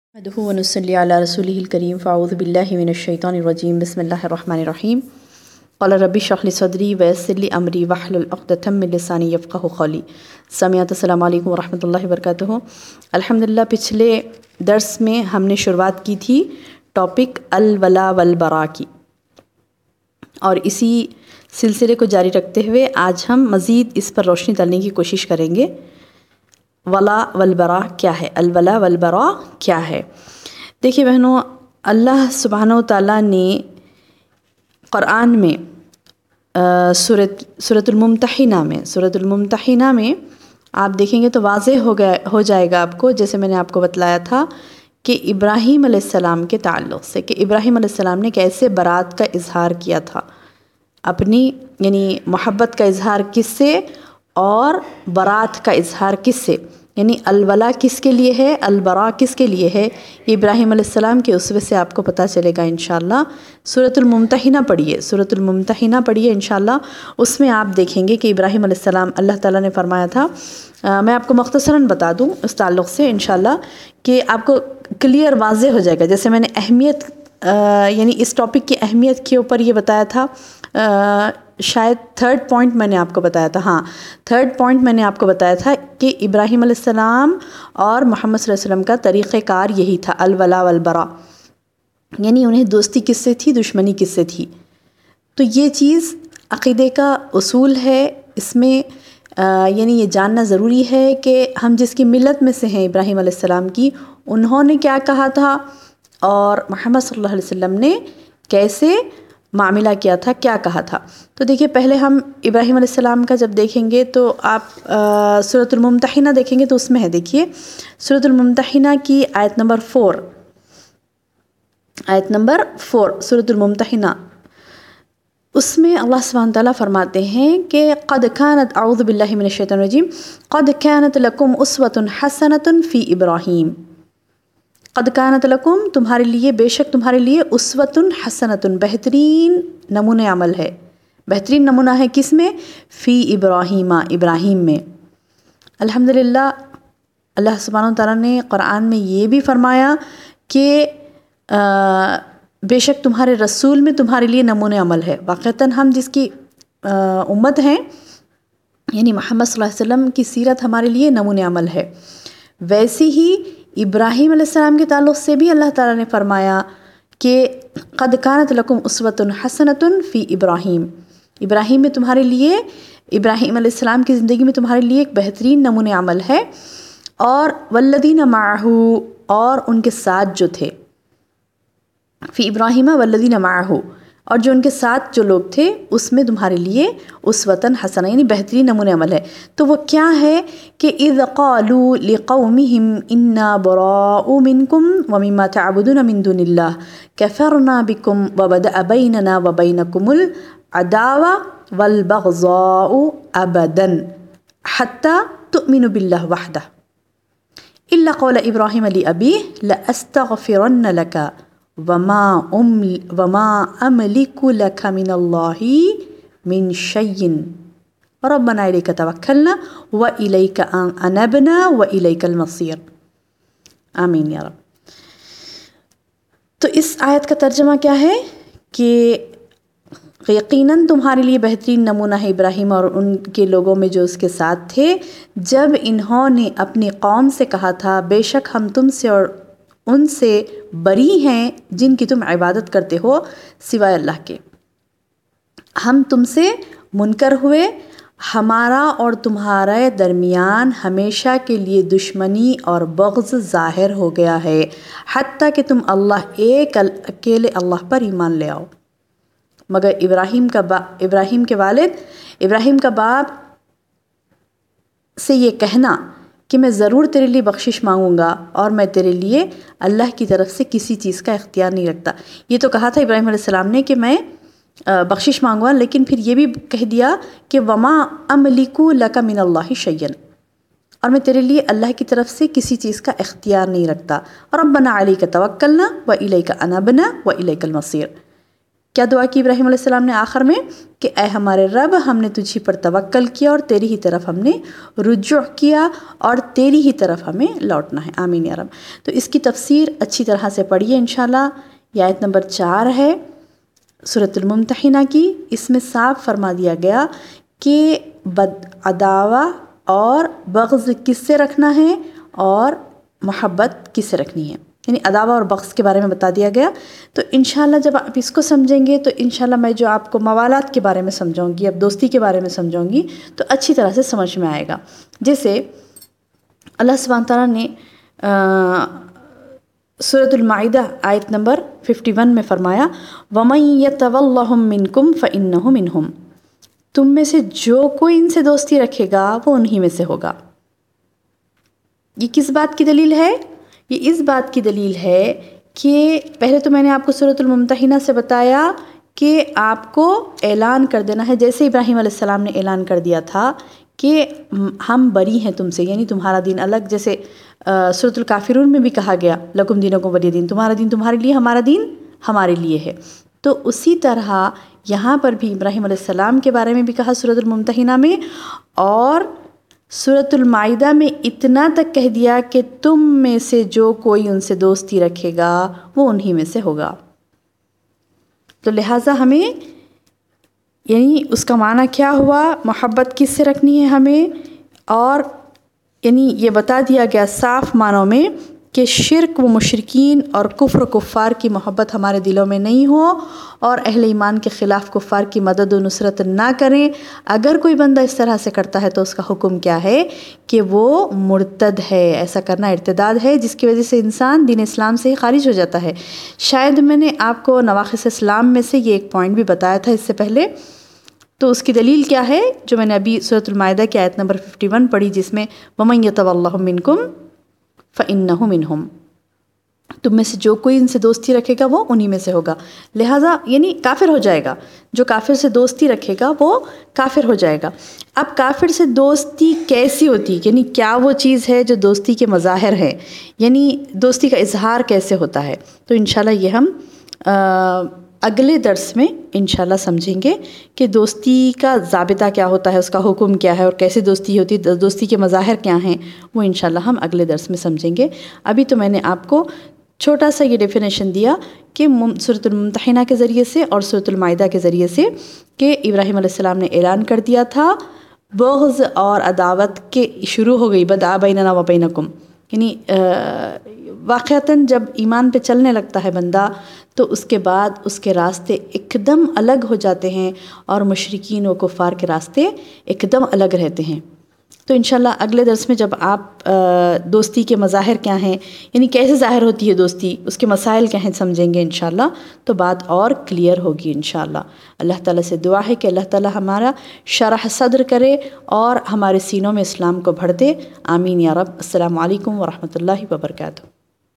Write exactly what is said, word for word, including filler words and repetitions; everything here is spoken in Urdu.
نحمده ونصلي على رسوله الكريم فاعوذ بالله من الشيطان الرجيم بسم الله الرحمن الرحيم قال ربي اشرح لي صدري ويسر لي امري واحلل عقدة من لساني يفقهوا قولي سامعات السلام علیکم ورحمۃ اللہ وبرکاتہ۔ الحمدللہ پچھلے درس میں ہم نے شروعات کی تھی ٹاپک الولا والبرا کی، اور اسی سلسلے کو جاری رکھتے ہوئے آج ہم مزید اس پر روشنی ڈالنے کی کوشش کریں گے۔ ولا والبرا کیا ہے، الولا والبرا کیا ہے؟ دیکھیے بہنوں، اللہ سبحانہ و تعالیٰ نے قرآن میں سورۃ سورۃ الممتحنہ میں سورۃ الممتحنہ میں آپ دیکھیں گے تو واضح ہو گیا ہو جائے گا آپ کو، جیسے میں نے آپ کو بتلایا تھا کہ ابراہیم علیہ السلام کے تعلق سے کہ ابراہیم علیہ السلام نے کیسے برات کا اظہار کیا تھا، اپنی یعنی محبت کا اظہار کس سے اور برات کا اظہار کس سے، یعنی الولا کس کے لیے ہے، البرا کس کے لیے ہے، یہ ابراہیم علیہ السلام کے اسوے سے آپ کو پتہ چلے گا انشاءاللہ۔ سورۃ الممتحنہ پڑھیے سورۃ الممتحنہ پڑھیے انشاءاللہ، اس میں آپ دیکھیں گے کہ ابراہیم علیہ السلام اللہ تعالیٰ نے فرمایا تھا، آ, میں آپ کو مختصراً بتا دوں اس تعلق سے انشاءاللہ کہ آپ کو کلیئر واضح ہو جائے گا۔ جیسے میں نے اہمیت آ, یعنی اس ٹاپک کی اہمیت کے اوپر یہ بتایا تھا، آ, شاید تھرڈ پوائنٹ میں نے آپ کو بتایا تھا، ہاں تھرڈ پوائنٹ میں نے آپ کو بتایا تھا کہ ابراہیم علیہ السلام اور محمد صلی اللہ علیہ وسلم کا طریقہ کار یہی تھا، الولا والبرا، یعنی انہیں دوستی کس سے تھی، دشمنی کس سے تھی۔ تو یہ چیز عقیدے کا اصول ہے، اس میں آ, یعنی یہ جاننا ضروری ہے کہ ہم جس کی ملت میں سے ہیں ابراہیم علیہ السلام کی، انہوں نے کیا کہا تھا اور محمد صلی اللہ علیہ وسلم نے کیسے معاملہ کیا تھا، کیا کہا تھا۔ تو دیکھیے پہلے ہم ابراہیم علیہ السلام کا جب دیکھیں گے تو آپ سورۃ الممتحنہ دیکھیں گے تو اس میں ہے، دیکھیے سورۃ الممتحنہ کی آیت نمبر فور آیت نمبر فور سورۃ الممتحنہ، اس میں اللہ سبحانہ تعالیٰ فرماتے ہیں کہ قد كانت اعوذ باللہ من الشیطان الرجیم قد كانت لکم اسوۃ حسنۃ فی ابراہیم، قد كانت لکم تمہارے لیے، بے شک تمہارے لیے، اسوۃ حسنۃ بہترین نمونہ عمل ہے، بہترین نمونہ ہے کس میں، فی ابراہیم ابراہیم میں۔ الحمدللہ اللہ سبحانہ تعالیٰ نے قرآن میں یہ بھی فرمایا کہ آ, بے شک تمہارے رسول میں تمہارے لیے نمونہ عمل ہے۔ واقعتاً ہم جس کی آ, امت ہیں، یعنی محمد صلی اللہ علیہ وسلم کی سیرت ہمارے لیے نمونہ عمل ہے۔ ویسے ہی ابراہیم علیہ السلام کے تعلق سے بھی اللہ تعالیٰ نے فرمایا کہ قد كانت لکم اسوۃ حسنۃ فی ابراہیم، ابراہیم میں تمہارے لیے، ابراہیم علیہ السلام کی زندگی میں تمہارے لیے ایک بہترین نمونہ عمل ہے، اور والذین معہ، اور ان کے ساتھ جو تھے، فی ابراہیم والذین معہ، اور جو ان کے ساتھ جو لوگ تھے اس میں تمہارے لیے اسوۃ حسنہ یعنی بہترین نمونہ عمل ہے۔ تو وہ کیا ہے کہ اذ قالوا لقومہم انا براء منکم ومما تعبدون من دون اللہ کفرنا بکم وبدأ بیننا وبینکم العداوۃ والبغضاء ابدا حتی تؤمنوا باللہ وحدہ الا قول ابراہیم لأبیہ لأستغفرن لک وما ام وما املک لک من اللہ من شیء ربنا الیک توکلنا والیک انبنا والیک المصیر، آمین یا رب۔ تو اس آیت کا ترجمہ کیا ہے کہ یقیناً تمہارے لیے بہترین نمونہ ہے ابراہیم اور ان کے لوگوں میں جو اس کے ساتھ تھے، جب انہوں نے اپنی قوم سے کہا تھا بے شک ہم تم سے اور ان سے بری ہیں جن کی تم عبادت کرتے ہو سوائے اللہ کے، ہم تم سے منکر ہوئے، ہمارا اور تمہارے درمیان ہمیشہ کے لیے دشمنی اور بغض ظاہر ہو گیا ہے، حتیٰ کہ تم اللہ ایک اکیلے اللہ پر ایمان لے آؤ۔ مگر ابراہیم کا با ابراہیم کے والد ابراہیم کا باپ سے یہ کہنا کہ میں ضرور تیرے لیے بخشش مانگوں گا اور میں تیرے لیے اللہ کی طرف سے کسی چیز کا اختیار نہیں رکھتا، یہ تو کہا تھا ابراہیم علیہ السلام نے کہ میں بخشش مانگوں، لیکن پھر یہ بھی کہہ دیا کہ وما املک لک من اللہ شیئا، اور میں تیرے لیے اللہ کی طرف سے کسی چیز کا اختیار نہیں رکھتا، ربنا علیک توکلنا والیک انبنا والیک المصیر، کیا دعا کی ابراہیم علیہ السلام نے آخر میں؟ کہ اے ہمارے رب، ہم نے تجھی پر توکل کیا اور تیری ہی طرف ہم نے رجوع کیا اور تیری ہی طرف ہمیں لوٹنا ہے، آمین یا رب۔ تو اس کی تفسیر اچھی طرح سے پڑھیے انشاءاللہ۔ یہ آیت نمبر چار ہے سورۃ الممتحنہ کی۔ اس میں صاف فرما دیا گیا کہ بد عداوہ اور بغض کس سے رکھنا ہے اور محبت کس سے رکھنی ہے، یعنی عداوہ اور بغض کے بارے میں بتا دیا گیا۔ تو انشاءاللہ جب آپ اس کو سمجھیں گے تو انشاءاللہ میں جو آپ کو موالات کے بارے میں سمجھاؤں گی، اب دوستی کے بارے میں سمجھاؤں گی، تو اچھی طرح سے سمجھ میں آئے گا۔ جیسے اللہ سبحانہ تعالیٰ نے سورۃ المائدہ آیت نمبر اکیاون میں فرمایا وَمَن يَتَوَلَّهُم مِّنكُمْ فَإِنَّهُ مِنْهُمْ، تم میں سے جو کوئی ان سے دوستی رکھے گا وہ انہی میں سے ہوگا۔ یہ کس بات کی دلیل ہے؟ یہ اس بات کی دلیل ہے کہ پہلے تو میں نے آپ کو سورۃ الممتحنہ سے بتایا کہ آپ کو اعلان کر دینا ہے، جیسے ابراہیم علیہ السلام نے اعلان کر دیا تھا کہ ہم بری ہیں تم سے، یعنی تمہارا دین الگ، جیسے سورۃ الکافرون میں بھی کہا گیا لکم دینکم ولی دین، تمہارا دین تمہارے لیے، ہمارا دین ہمارے لیے ہے۔ تو اسی طرح یہاں پر بھی ابراہیم علیہ السلام کے بارے میں بھی کہا سورۃ الممتحنہ میں، اور سورۃ المائدہ میں اتنا تک کہہ دیا کہ تم میں سے جو کوئی ان سے دوستی رکھے گا وہ انہی میں سے ہوگا۔ تو لہٰذا ہمیں یعنی اس کا معنی کیا ہوا، محبت کس سے رکھنی ہے ہمیں، اور یعنی یہ بتا دیا گیا صاف معنوں میں کہ شرک و مشرکین اور کفر و کفار کی محبت ہمارے دلوں میں نہیں ہو، اور اہل ایمان کے خلاف کفار کی مدد و نصرت نہ کریں۔ اگر کوئی بندہ اس طرح سے کرتا ہے تو اس کا حکم کیا ہے کہ وہ مرتد ہے، ایسا کرنا ارتداد ہے، جس کی وجہ سے انسان دین اسلام سے ہی خارج ہو جاتا ہے۔ شاید میں نے آپ کو نواقص اسلام میں سے یہ ایک پوائنٹ بھی بتایا تھا اس سے پہلے، تو اس کی دلیل کیا ہے جو میں نے ابھی سورۃ المائدہ کی آیت نمبر اکیاون پڑھی، جس میں وَمَن يَتَوَلَّهُم مِّنكُمْ فَإِنَّهُ مِنْهُمْ، تم میں سے جو کوئی ان سے دوستی رکھے گا وہ انہی میں سے ہوگا۔ لہٰذا یعنی کافر ہو جائے گا، جو کافر سے دوستی رکھے گا وہ کافر ہو جائے گا۔ اب کافر سے دوستی کیسی ہوتی، یعنی کیا وہ چیز ہے جو دوستی کے مظاہر ہے، یعنی دوستی کا اظہار کیسے ہوتا ہے، تو انشاءاللہ یہ ہم اگلے درس میں انشاءاللہ سمجھیں گے کہ دوستی کا ضابطہ کیا ہوتا ہے، اس کا حکم کیا ہے، اور کیسے دوستی ہوتی ہے، دوستی کے مظاہر کیا ہیں، وہ انشاءاللہ ہم اگلے درس میں سمجھیں گے۔ ابھی تو میں نے آپ کو چھوٹا سا یہ ڈیفینیشن دیا کہ سورۃ الممتحنہ کے ذریعے سے اور سورۃ المائدہ کے ذریعے سے کہ ابراہیم علیہ السلام نے اعلان کر دیا تھا بغض اور عداوت کے شروع ہو گئی، بدا بیننا و بینکم، یعنی واقعتاً جب ایمان پہ چلنے لگتا ہے بندہ تو اس کے بعد اس کے راستے ایک دم الگ ہو جاتے ہیں، اور مشرکین و کفار کے راستے ایک دم الگ رہتے ہیں۔ تو انشاءاللہ اگلے درس میں جب آپ دوستی کے مظاہر کیا ہیں، یعنی کیسے ظاہر ہوتی ہے دوستی، اس کے مسائل کیا ہیں سمجھیں گے انشاءاللہ، تو بات اور کلیئر ہوگی انشاءاللہ۔ اللہ تعالیٰ سے دعا ہے کہ اللہ تعالیٰ ہمارا شرح صدر کرے اور ہمارے سینوں میں اسلام کو بھر دے، آمین یا رب۔ السلام علیکم ورحمۃ اللہ وبرکاتہ۔